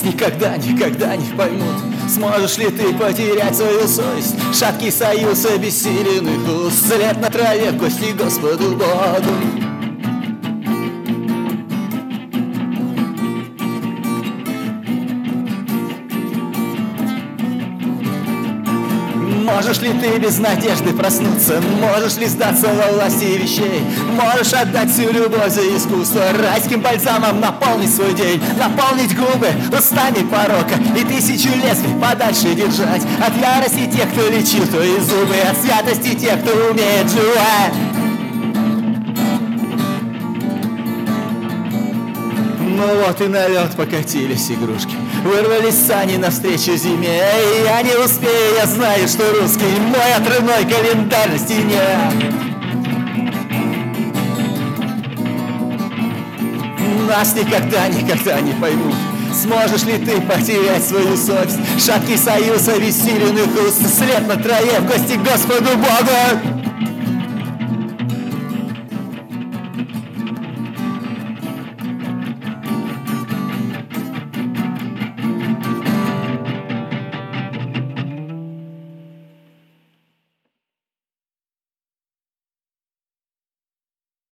Нас никогда, никогда не поймут. Сможешь ли ты потерять свою совесть? Шаткий союз обессиленных уст, след на траве в гости Господу Богу. Можешь ли ты без надежды проснуться? Можешь ли сдаться во власти вещей? Можешь отдать всю любовь за искусство, райским бальзамом наполнить свой день, наполнить губы устами порока и 1000 лезвий подальше держать от ярости тех, кто лечил твои зубы, от святости тех, кто умеет жевать. Ну вот и на лед покатились игрушки, вырвались сани навстречу зиме. И я не успею, я знаю, что русский мой отрывной календарь на стене. Нас никогда, никогда не поймут. Сможешь ли ты потерять свою совесть? Шаткий союз обессиленных уст, след на траве в гости к Господу Богу.